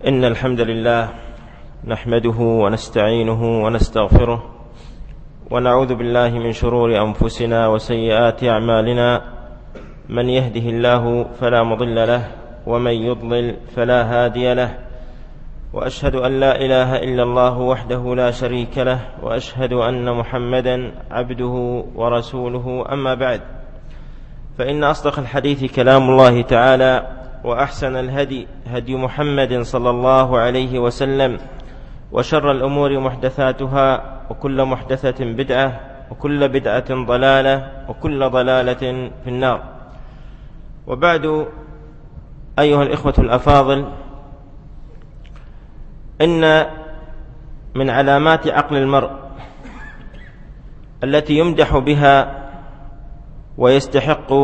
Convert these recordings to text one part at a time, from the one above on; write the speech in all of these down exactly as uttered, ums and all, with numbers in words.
إن الحمد لله نحمده ونستعينه ونستغفره ونعوذ بالله من شرور أنفسنا وسيئات أعمالنا. من يهده الله فلا مضل له ومن يضلل فلا هادي له، وأشهد أن لا إله إلا الله وحده لا شريك له، وأشهد أن محمدا عبده ورسوله. أما بعد، فإن أصدق الحديث كلام الله تعالى، وأحسن الهدي هدي محمد صلى الله عليه وسلم، وشر الأمور محدثاتها، وكل محدثة بدعة، وكل بدعة ضلالة، وكل ضلالة في النار. وبعد، أيها الإخوة الأفاضل، إن من علامات عقل المرء التي يمدح بها ويستحق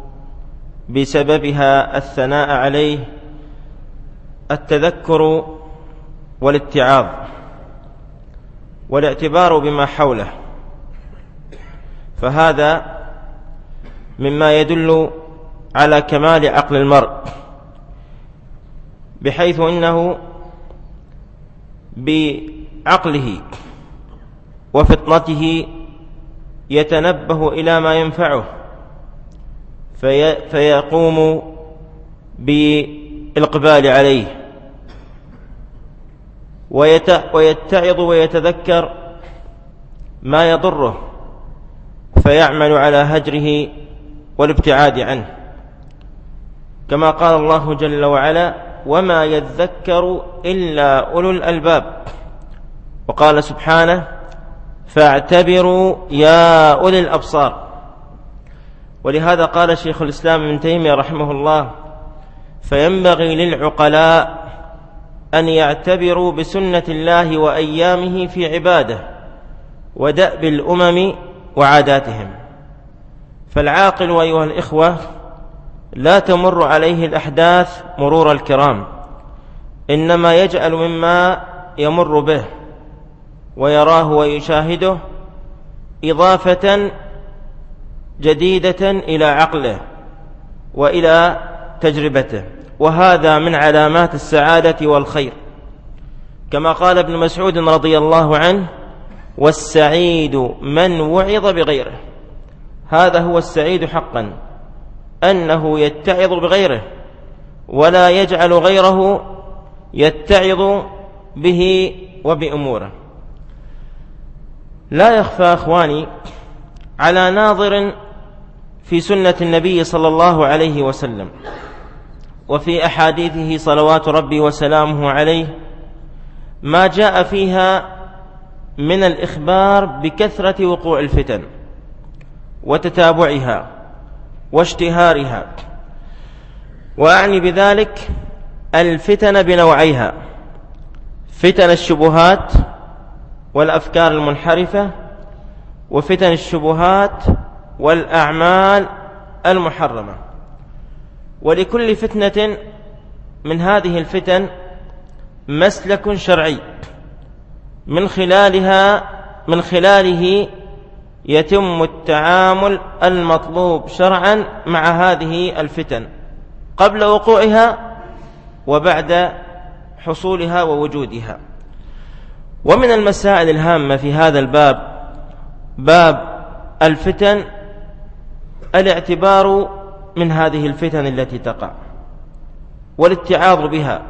بسببها الثناء عليه التذكر والاتعاظ والاعتبار بما حوله، فهذا مما يدل على كمال عقل المرء، بحيث إنه بعقله وفطنته يتنبه إلى ما ينفعه، في فيقوم بالإقبال عليه، ويتعظ ويتذكر ما يضره فيعمل على هجره والابتعاد عنه، كما قال الله جل وعلا: وما يذكر إلا أولو الألباب. وقال سبحانه: فاعتبروا يا أولي الأبصار. ولهذا قال شيخ الإسلام ابن تيمية رحمه الله: فينبغي للعقلاء أن يعتبروا بسنة الله وأيامه في عباده ودأب الأمم وعاداتهم. فالعاقل أيها الإخوة لا تمر عليه الأحداث مرور الكرام، إنما يجعل مما يمر به ويراه ويشاهده إضافة جديدة إلى عقله وإلى تجربته، وهذا من علامات السعادة والخير، كما قال ابن مسعود رضي الله عنه: والسعيد من وعظ بغيره. هذا هو السعيد حقا، أنه يتعظ بغيره ولا يجعل غيره يتعظ به وبأموره. لا يخفى أخواني على ناظر في سنة النبي صلى الله عليه وسلم وفي أحاديثه صلوات ربي وسلامه عليه ما جاء فيها من الإخبار بكثرة وقوع الفتن وتتابعها واشتهارها، وأعني بذلك الفتن بنوعيها: فتن الشبهات والأفكار المنحرفة، وفتن الشبهات والأعمال المحرمة. ولكل فتنة من هذه الفتن مسلك شرعي من خلالها من خلاله يتم التعامل المطلوب شرعا مع هذه الفتن قبل وقوعها وبعد حصولها ووجودها. ومن المسائل الهامة في هذا الباب، باب الفتن، الاعتبار من هذه الفتن التي تقع والاتعاظ بها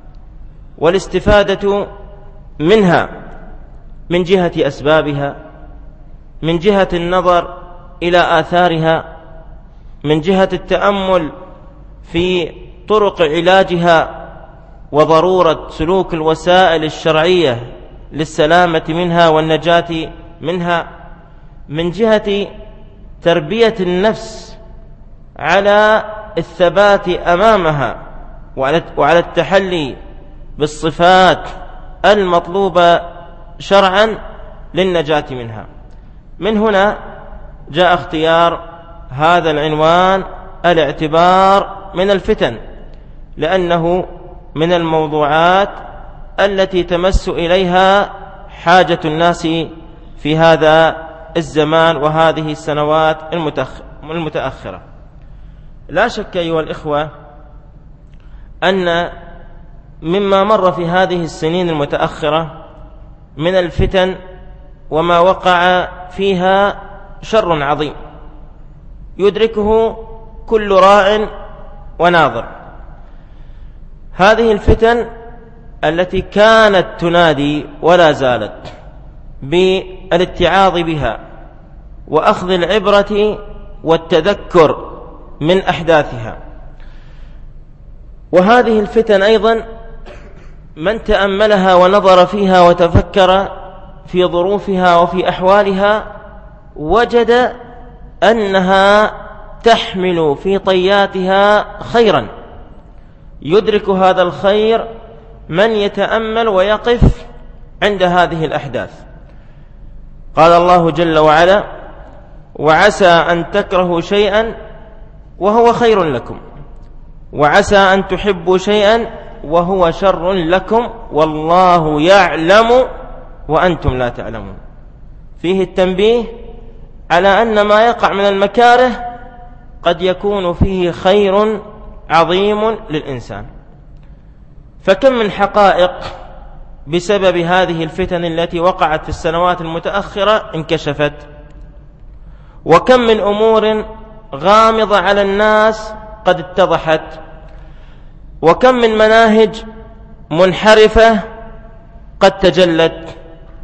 والاستفادة منها من جهة أسبابها، من جهة النظر إلى آثارها، من جهة التأمل في طرق علاجها وضرورة سلوك الوسائل الشرعية للسلامة منها والنجاة منها، من جهة تربية النفس على الثبات أمامها وعلى التحلي بالصفات المطلوبة شرعا للنجاة منها. من هنا جاء اختيار هذا العنوان: الاعتبار من الفتن، لأنه من الموضوعات التي تمس إليها حاجة الناس في هذا الزمان وهذه السنوات المتأخرة. لا شك أيها الإخوة أن مما مر في هذه السنين المتأخرة من الفتن وما وقع فيها شر عظيم يدركه كل راء وناظر. هذه الفتن التي كانت تنادي ولا زالت بالاتعاظ بها وأخذ العبرة والتذكر من أحداثها. وهذه الفتن أيضا من تأملها ونظر فيها وتفكر في ظروفها وفي أحوالها وجد أنها تحمل في طياتها خيرا، يدرك هذا الخير من يتأمل ويقف عند هذه الأحداث. قال الله جل وعلا: وعسى أن تكرهوا شيئا وهو خير لكم، وعسى أن تحبوا شيئا وهو شر لكم، والله يعلم وأنتم لا تعلمون. فيه التنبيه على أن ما يقع من المكاره قد يكون فيه خير عظيم للإنسان. فكم من حقائق بسبب هذه الفتن التي وقعت في السنوات المتأخرة انكشفت، وكم من أمور غامضة على الناس قد اتضحت، وكم من مناهج منحرفة قد تجلت،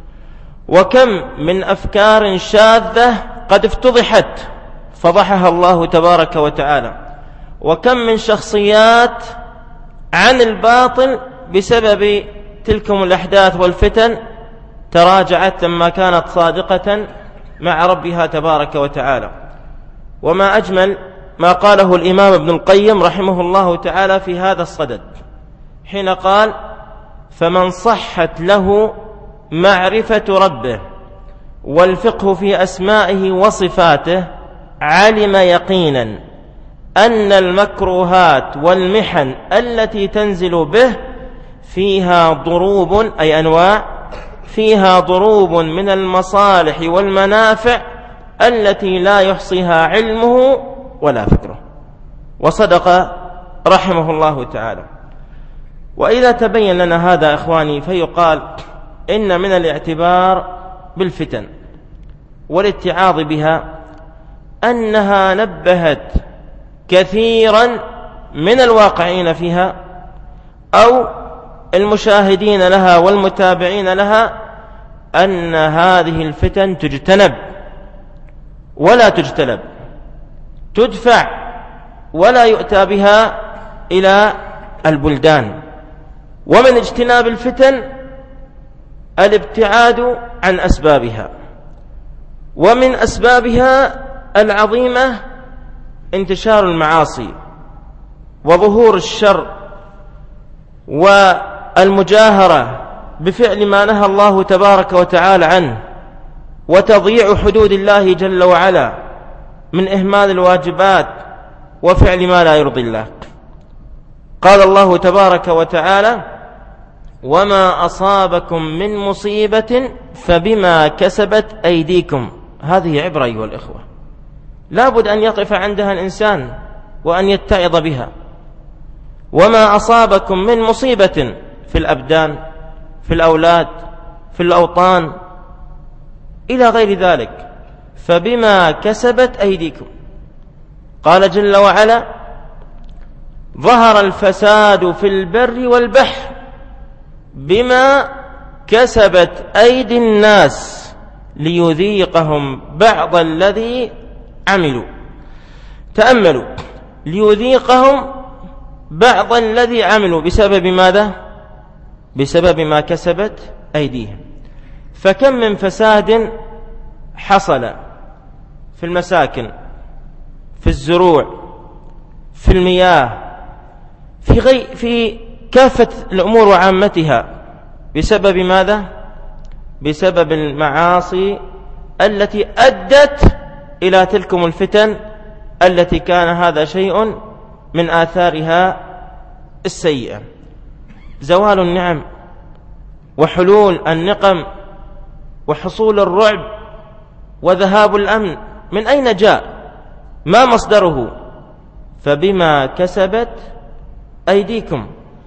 وكم من أفكار شاذة قد افتضحت فضحها الله تبارك وتعالى، وكم من شخصيات عن الباطل بسبب تلكم الأحداث والفتن تراجعت لما كانت صادقة مع ربها تبارك وتعالى. وما أجمل ما قاله الإمام ابن القيم رحمه الله تعالى في هذا الصدد حين قال: فمن صحت له معرفة ربه والفقه في أسمائه وصفاته علم يقينا أن المكروهات والمحن التي تنزل به فيها ضروب، أي أنواع، فيها ضروب من المصالح والمنافع التي لا يحصيها علمه ولا فكره. وصدق رحمه الله تعالى. وإذا تبين لنا هذا إخواني فيقال إن من الاعتبار بالفتن والاتعاظ بها أنها نبهت كثيرا من الواقعين فيها أو المشاهدين لها والمتابعين لها أن هذه الفتن تجتنب ولا تجتلب، تدفع ولا يؤتى بها إلى البلدان. ومن اجتناب الفتن الابتعاد عن أسبابها، ومن أسبابها العظيمة انتشار المعاصي وظهور الشر والمجاهرة بفعل ما نهى الله تبارك وتعالى عنه، وتضييع حدود الله جل وعلا من إهمال الواجبات وفعل ما لا يرضي الله. قال الله تبارك وتعالى: وما أصابكم من مصيبة فبما كسبت أيديكم. هذه عبرة أيها الإخوة، لا بد أن يقف عندها الإنسان وأن يتعظ بها. وما أصابكم من مصيبة في الأبدان، في الأولاد، في الأوطان، إلى غير ذلك، فبما كسبت أيديكم. قال جل وعلا: ظهر الفساد في البر والبحر بما كسبت أيدي الناس ليذيقهم بعض الذي عملوا. تأملوا، ليذيقهم بعض الذي عملوا بسبب ماذا؟ بسبب ما كسبت أيديهم. فكم من فساد حصل في المساكن، في الزروع، في المياه، في غي في كافة الأمور وعامتها بسبب ماذا؟ بسبب المعاصي التي أدت إلى تلكم الفتن التي كان هذا شيء من آثارها السيئة. زوال النعم وحلول النقم وحصول الرعب وذهاب الأمن من أين جاء؟ ما مصدره؟ فبما كسبت أيديكم.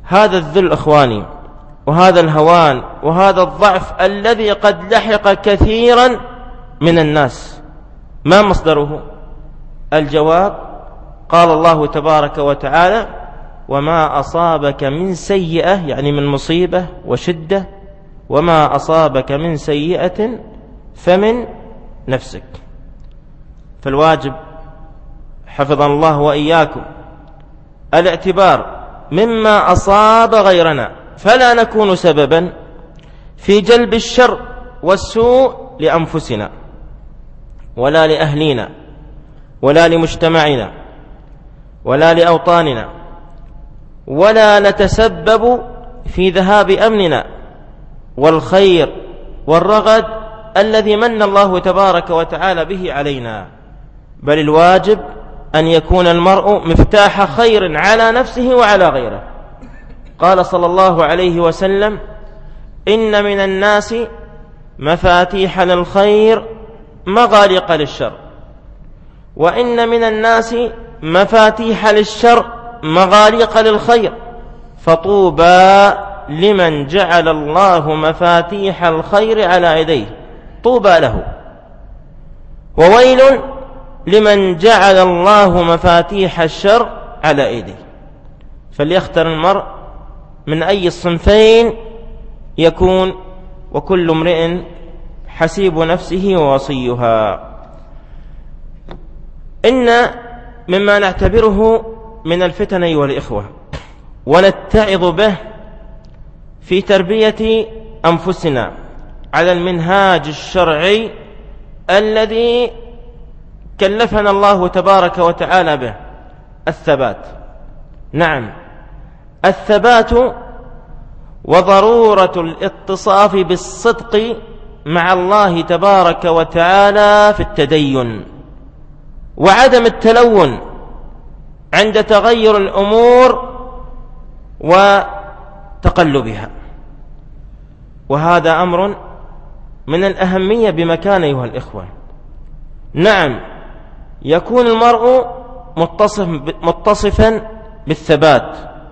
هذا الذل إخواني، وهذا الهوان، وهذا الضعف الذي قد لحق كثيرا من الناس، ما مصدره؟ الجواب قال الله تبارك وتعالى: وما أصابك من سيئة، يعني من مصيبة وشدة، وما أصابك من سيئة فمن نفسك. فالواجب حفظنا الله وإياكم الاعتبار مما أصاب غيرنا، فلا نكون سببا في جلب الشر والسوء لأنفسنا ولا لأهلنا ولا لمجتمعنا ولا لأوطاننا، ولا نتسبب في ذهاب أمننا والخير والرغد الذي من الله تبارك وتعالى به علينا. بل الواجب أن يكون المرء مفتاح خير على نفسه وعلى غيره. قال صلى الله عليه وسلم: إن من الناس مفاتيح للخير مغاليق للشر، وإن من الناس مفاتيح للشر مغاليق للخير، فطوبى لمن جعل الله مفاتيح الخير على يديه، طوبى له، وويل لمن جعل الله مفاتيح الشر على يديه. فليختر المرء من أي الصنفين يكون، وكل امرئ حسيب نفسه ووصيها. إن مما نعتبره من الفتن أيها الإخوة ونتعظ به في تربية أنفسنا على المنهاج الشرعي الذي كلفنا الله تبارك وتعالى به: الثبات. نعم، الثبات وضرورة الاتصاف بالصدق مع الله تبارك وتعالى في التدين، وعدم التلون عند تغير الأمور وتقلبها. وهذا أمر من الأهمية بمكان أيها الإخوة. نعم، يكون المرء متصف متصفا بالثبات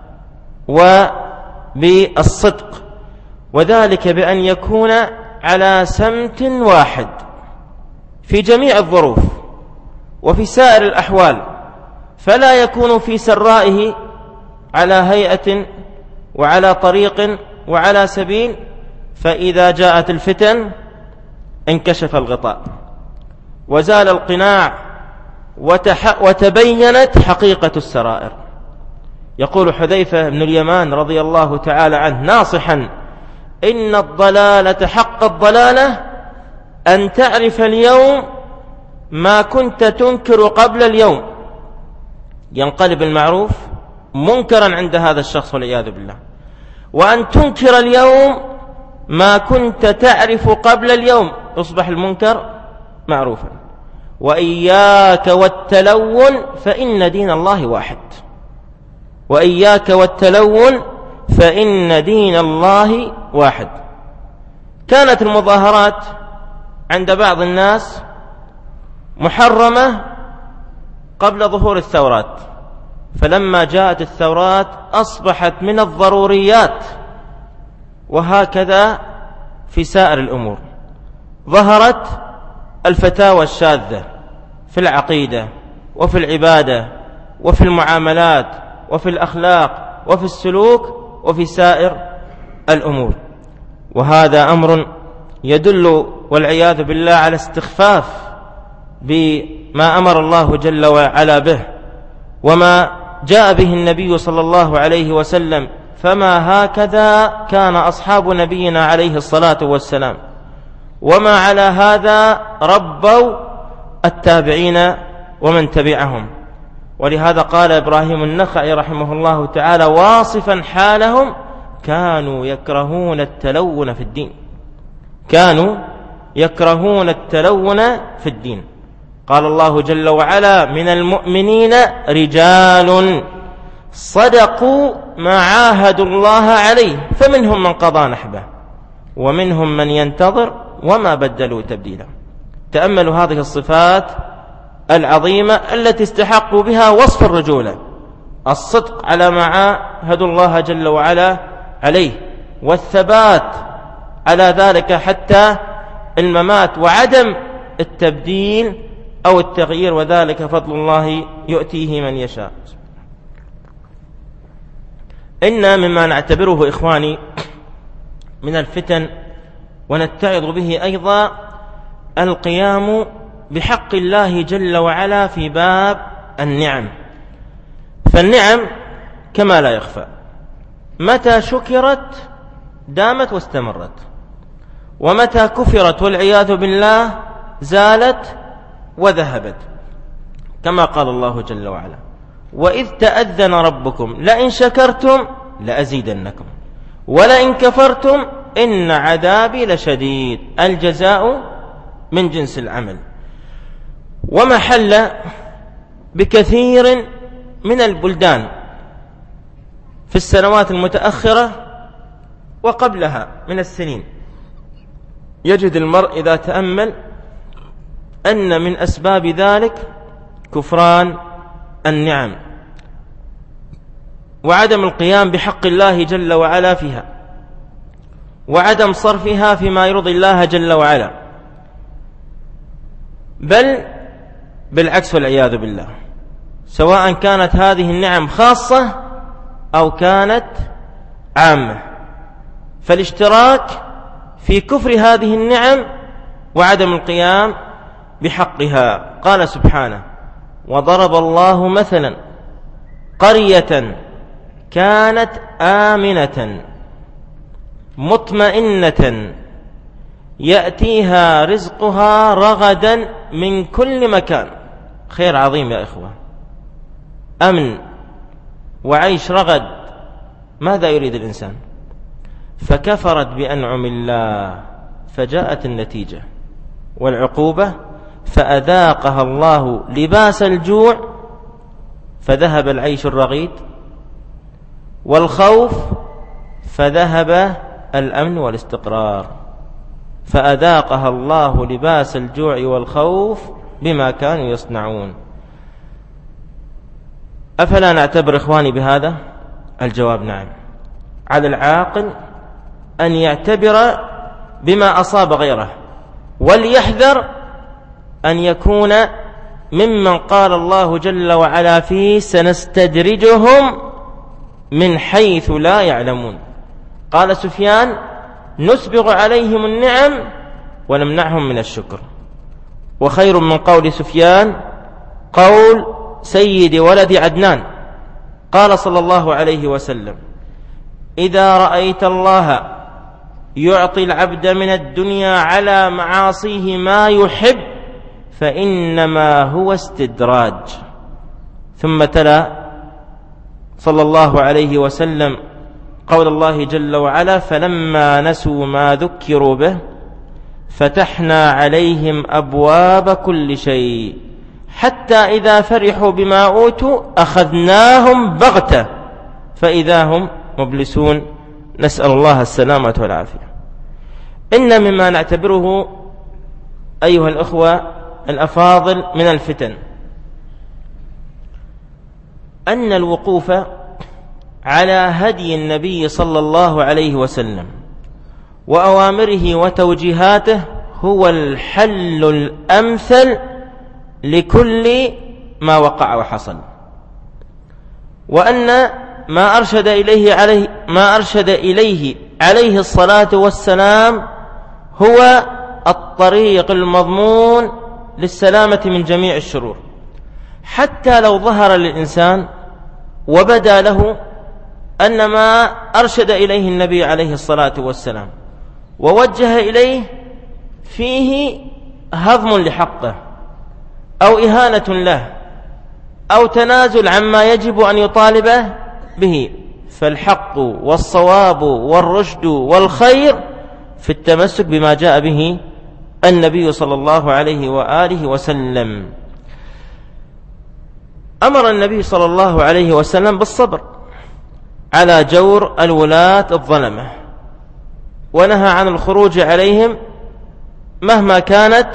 وبالصدق، وذلك بأن يكون على سمت واحد في جميع الظروف وفي سائر الأحوال، فلا يكون في سرائه على هيئة وعلى طريق وعلى سبيل، فإذا جاءت الفتن انكشف الغطاء وزال القناع وتبينت حقيقة السرائر. يقول حذيفة بن اليمان رضي الله تعالى عنه ناصحا: إن الضلالة حق الضلالة أن تعرف اليوم ما كنت تنكر قبل اليوم. ينقلب المعروف منكرا عند هذا الشخص والعياذ بالله، وأن تنكر اليوم ما كنت تعرف قبل اليوم، يصبح المنكر معروفا. وإياك والتلون فإن دين الله واحد، وإياك والتلون فإن دين الله واحد. كانت المظاهرات عند بعض الناس محرمة قبل ظهور الثورات، فلما جاءت الثورات أصبحت من الضروريات، وهكذا في سائر الأمور. ظهرت الفتاوى الشاذة في العقيدة وفي العبادة وفي المعاملات وفي الأخلاق وفي السلوك وفي سائر الأمور، وهذا أمر يدل والعياذ بالله على استخفاف بما أمر الله جل وعلا به وما جاء به النبي صلى الله عليه وسلم. فما هكذا كان أصحاب نبينا عليه الصلاة والسلام، وما على هذا ربوا التابعين ومن تبعهم. ولهذا قال إبراهيم النخعي رحمه الله تعالى واصفا حالهم: كانوا يكرهون التلون في الدين، كانوا يكرهون التلون في الدين. قال الله جل وعلا: من المؤمنين رجال صدقوا ما عاهدوا الله عليه فمنهم من قضى نحبه ومنهم من ينتظر وما بدلوا تبديلا. تأملوا هذه الصفات العظيمة التي استحقوا بها وصف الرجولة. الصدق على ما عاهد الله جل وعلا عليه، والثبات على ذلك حتى الممات، وعدم التبديل أو التغيير، وذلك فضل الله يؤتيه من يشاء. إن مما نعتبره إخواني من الفتن ونتعظ به أيضا القيام بحق الله جل وعلا في باب النعم. فالنعم كما لا يخفى متى شكرت دامت واستمرت، ومتى كفرت والعياذ بالله زالت وذهبت، كما قال الله جل وعلا: وإذ تأذن ربكم لئن شكرتم لأزيدنكم ولئن كفرتم إن عذابي لشديد. الجزاء من جنس العمل. وما حل بكثير من البلدان في السنوات المتأخرة وقبلها من السنين، يجد المرء إذا تأمل أن من أسباب ذلك كفران النعم وعدم القيام بحق الله جل وعلا فيها، وعدم صرفها فيما يرضي الله جل وعلا، بل بالعكس والعياذ بالله، سواء كانت هذه النعم خاصة أو كانت عامة. فالاشتراك في كفر هذه النعم وعدم القيام بحقها. قال سبحانه: وضرب الله مثلا قرية كانت آمنة مطمئنة يأتيها رزقها رغدا من كل مكان. خير عظيم يا إخوة، أمن وعيش رغد، ماذا يريد الإنسان؟ فكفرت بأنعم الله فجاءت النتيجة والعقوبة، فأذاقها الله لباس الجوع فذهب العيش الرغيد، والخوف فذهب الأمن والاستقرار. فأذاقها الله لباس الجوع والخوف بما كانوا يصنعون. أفلا نعتبر إخواني بهذا؟ الجواب نعم. على العاقل أن يعتبر بما أصاب غيره، وليحذر أن يكون ممن قال الله جل وعلا فيه: سنستدرجهم من حيث لا يعلمون. قال سفيان: نسبغ عليهم النعم ونمنعهم من الشكر. وخير من قول سفيان قول سيد ولد عدنان، قال صلى الله عليه وسلم: إذا رأيت الله يعطي العبد من الدنيا على معاصيه ما يحب فإنما هو استدراج. ثم تلا صلى الله عليه وسلم قول الله جل وعلا: فلما نسوا ما ذكروا به فتحنا عليهم أبواب كل شيء حتى إذا فرحوا بما أوتوا أخذناهم بغتة فإذا هم مبلسون. نسأل الله السلامة والعافية. إن مما نعتبره أيها الأخوة الأفاضل من الفتن أن الوقوف على هدي النبي صلى الله عليه وسلم وأوامره وتوجيهاته هو الحل الأمثل لكل ما وقع وحصل، وأن ما أرشد إليه عليه ما أرشد إليه عليه الصلاة والسلام هو الطريق المضمون للسلامة من جميع الشرور. حتى لو ظهر للإنسان وبدا له أن ما أرشد إليه النبي عليه الصلاة والسلام ووجه إليه فيه هضم لحقه أو إهانة له أو تنازل عما يجب أن يطالب به، فالحق والصواب والرشد والخير في التمسك بما جاء به النبي صلى الله عليه وآله وسلم. أمر النبي صلى الله عليه وسلم بالصبر على جور الولاة الظلمة، ونهى عن الخروج عليهم مهما كانت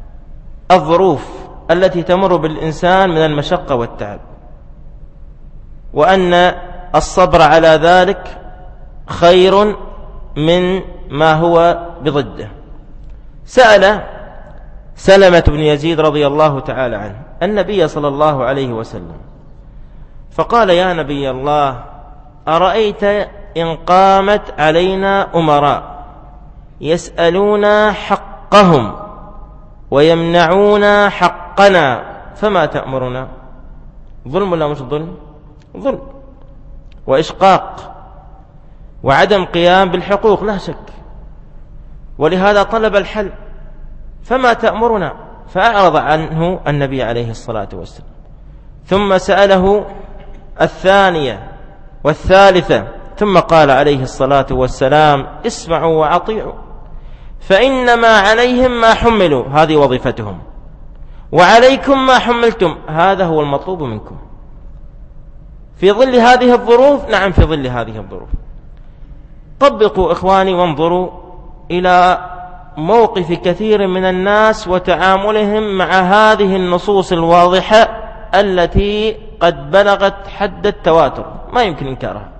الظروف التي تمر بالإنسان من المشقة والتعب. وأن الصبر على ذلك خير من ما هو بضده. سأل سلمة بن يزيد رضي الله تعالى عنه النبي صلى الله عليه وسلم فقال: يا نبي الله، أرأيت إن قامت علينا أمراء يسألون حقهم ويمنعون حقنا فما تأمرنا؟ ظلم ولا مش ظلم؟ ظلم وإشقاق وعدم قيام بالحقوق لا شك، ولهذا طلب الحل. فما تأمرنا؟ فأعرض عنه النبي عليه الصلاة والسلام، ثم سأله الثانية والثالثة، ثم قال عليه الصلاة والسلام: اسمعوا وأطيعوا، فإنما عليهم ما حملوا، هذه وظيفتهم، وعليكم ما حملتم، هذا هو المطلوب منكم. في ظل هذه الظروف، نعم في ظل هذه الظروف، طبقوا إخواني وانظروا إلى موقف كثير من الناس وتعاملهم مع هذه النصوص الواضحة التي قد بلغت حد التواتر، ما يمكن إنكارها.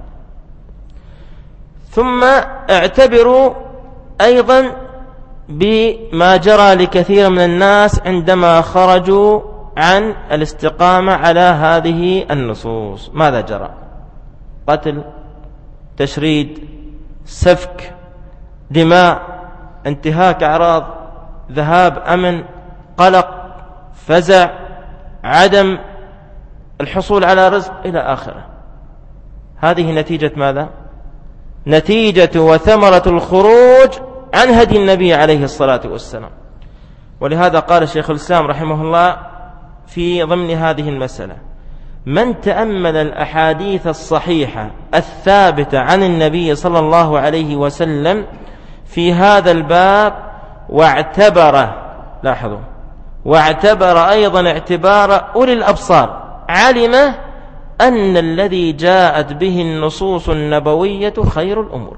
ثم اعتبروا أيضا بما جرى لكثير من الناس عندما خرجوا عن الاستقامة على هذه النصوص. ماذا جرى؟ قتل، تشريد، سفك دماء، انتهاك أعراض، ذهاب أمن، قلق، فزع، عدم الحصول على رزق إلى آخره. هذه نتيجة ماذا؟ نتيجة وثمرة الخروج عن هدي النبي عليه الصلاة والسلام. ولهذا قال الشيخ الإسلام رحمه الله في ضمن هذه المسألة: من تأمل الأحاديث الصحيحة الثابتة عن النبي صلى الله عليه وسلم في هذا الباب واعتبر، لاحظوا، واعتبر أيضا اعتبار أولي الأبصار، علم أن الذي جاءت به النصوص النبوية خير الأمور.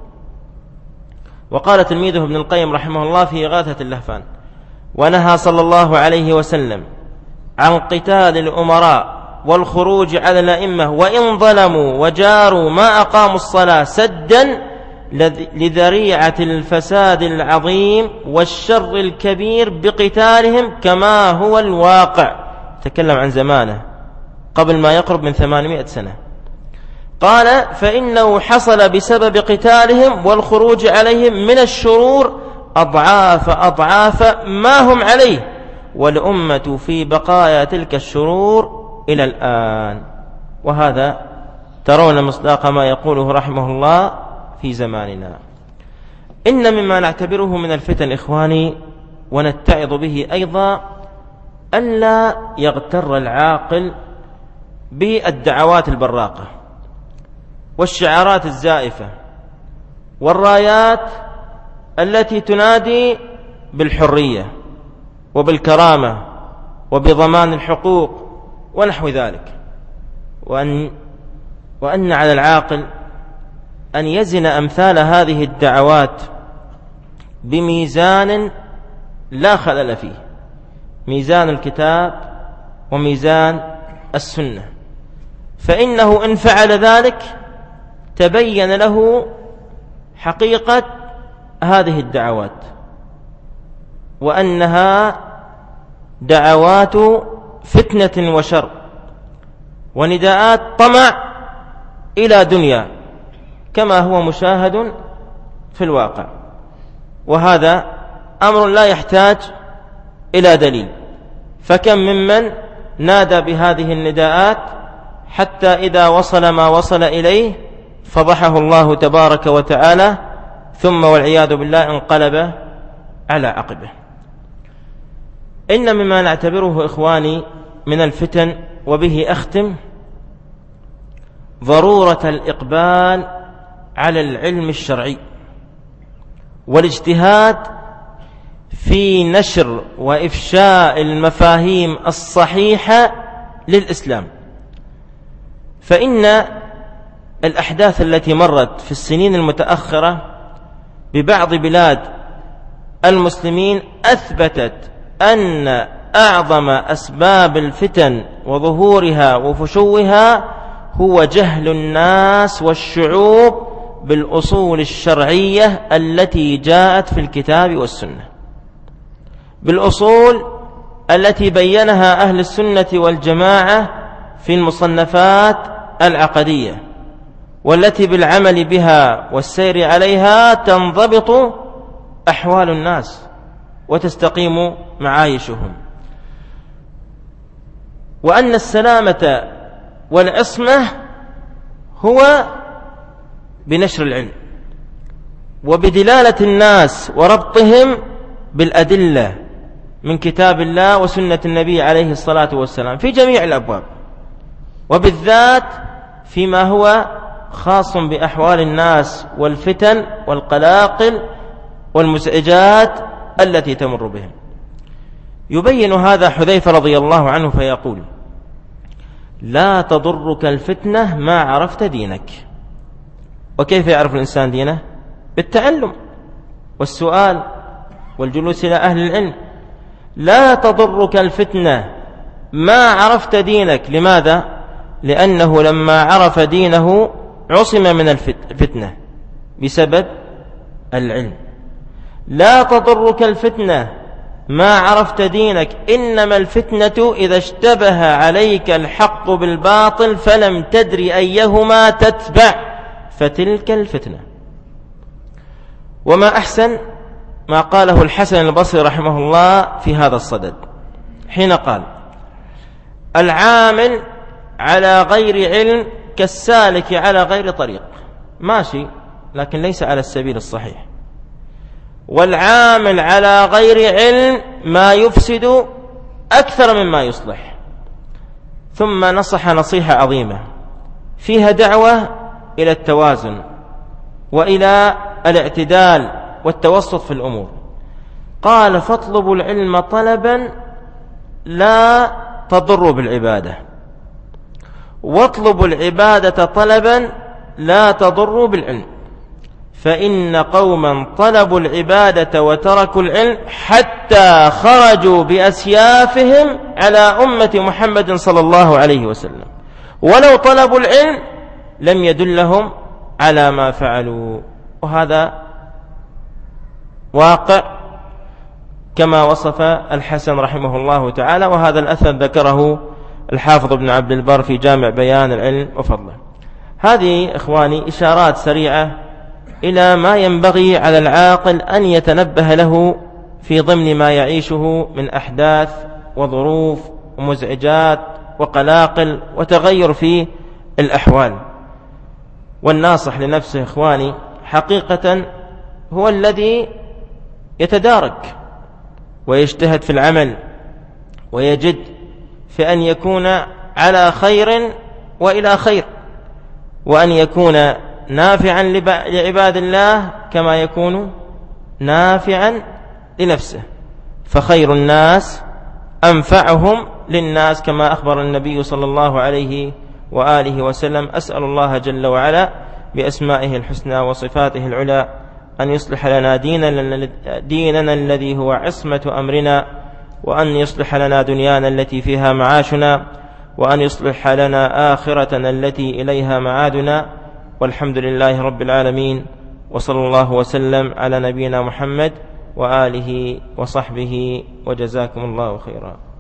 وقال تلميذه ابن القيم رحمه الله في إغاثة اللهفان: ونهى صلى الله عليه وسلم عن قتال الأمراء والخروج على الأئمة وإن ظلموا وجاروا ما أقاموا الصلاة سدا لذريعة الفساد العظيم والشر الكبير بقتالهم كما هو الواقع. تكلم عن زمانه قبل ما يقرب من ثمانمائة سنة. قال: فإنه حصل بسبب قتالهم والخروج عليهم من الشرور أضعاف أضعاف ما هم عليه، والأمة في بقايا تلك الشرور إلى الآن. وهذا ترون مصداق ما يقوله رحمه الله في زماننا. إن مما نعتبره من الفتن إخواني ونتعظ به أيضا ألا يغتر العاقل بالدعوات البراقة والشعارات الزائفة والرايات التي تنادي بالحرية وبالكرامة وبضمان الحقوق ونحو ذلك، وأن, وأن على العاقل أن يزن أمثال هذه الدعوات بميزان لا خلل فيه، ميزان الكتاب وميزان السنة، فإنه إن فعل ذلك تبين له حقيقة هذه الدعوات، وأنها دعوات فتنة وشر ونداءات طمع إلى دنيا كما هو مشاهد في الواقع. وهذا أمر لا يحتاج إلى دليل، فكم ممن نادى بهذه النداءات حتى إذا وصل ما وصل إليه فضحه الله تبارك وتعالى، ثم والعياذ بالله انقلب على عقبه. إن مما نعتبره إخواني من الفتن، وبه أختم، ضرورة الإقبال على العلم الشرعي والاجتهاد في نشر وإفشاء المفاهيم الصحيحة للإسلام. فإن الأحداث التي مرت في السنين المتأخرة ببعض بلاد المسلمين أثبتت أن أعظم أسباب الفتن وظهورها وفشوها هو جهل الناس والشعوب بالأصول الشرعية التي جاءت في الكتاب والسنة، بالأصول التي بينها أهل السنة والجماعة في المصنفات العقدية، والتي بالعمل بها والسير عليها تنضبط أحوال الناس وتستقيم معايشهم. وأن السلامة والعصمة هو بنشر العلم وبدلالة الناس وربطهم بالأدلة من كتاب الله وسنة النبي عليه الصلاة والسلام في جميع الأبواب، وبالذات فيما هو خاص بأحوال الناس والفتن والقلاقل والمزعجات التي تمر بهم. يبين هذا حذيفة رضي الله عنه فيقول: لا تضرك الفتنة ما عرفت دينك. وكيف يعرف الإنسان دينه؟ بالتعلم والسؤال والجلوس إلى أهل العلم. لا تضرك الفتنة ما عرفت دينك. لماذا؟ لأنه لما عرف دينه عصم من الفتنة بسبب العلم. لا تضرك الفتنة ما عرفت دينك، إنما الفتنة إذا اشتبه عليك الحق بالباطل فلم تدري أيهما تتبع فتلك الفتنة. وما أحسن ما قاله الحسن البصري رحمه الله في هذا الصدد حين قال: العامل على غير علم كالسالك على غير طريق، ماشي لكن ليس على السبيل الصحيح. والعامل على غير علم ما يفسد أكثر مما يصلح. ثم نصح نصيحة عظيمة فيها دعوة إلى التوازن وإلى الاعتدال والتوسط في الأمور. قال: فاطلبوا العلم طلبا لا تضروا بالعبادة، واطلبوا العبادة طلبا لا تضروا بالعلم، فإن قوما طلبوا العبادة وتركوا العلم حتى خرجوا بأسيافهم على أمة محمد صلى الله عليه وسلم، ولو طلبوا العلم لم يدلهم على ما فعلوا. وهذا واقع كما وصف الحسن رحمه الله تعالى، وهذا الأثر ذكره الحافظ ابن عبد البر في جامع بيان العلم وفضله. هذه إخواني إشارات سريعة إلى ما ينبغي على العاقل أن يتنبه له في ضمن ما يعيشه من أحداث وظروف ومزعجات وقلاقل وتغير في الأحوال. والناصح لنفسه إخواني حقيقة هو الذي يتدارك ويجتهد في العمل ويجد في أن يكون على خير وإلى خير، وأن يكون نافعا لعباد الله كما يكون نافعا لنفسه، فخير الناس أنفعهم للناس كما أخبر النبي صلى الله عليه وآله وسلم. أسأل الله جل وعلا بأسمائه الحسنى وصفاته العلى أن يصلح لنا ديننا, ديننا الذي هو عصمة أمرنا، وأن يصلح لنا دنيانا التي فيها معاشنا، وأن يصلح لنا آخرتنا التي إليها معادنا. والحمد لله رب العالمين، وصلى الله وسلم على نبينا محمد وآله وصحبه، وجزاكم الله خيرا.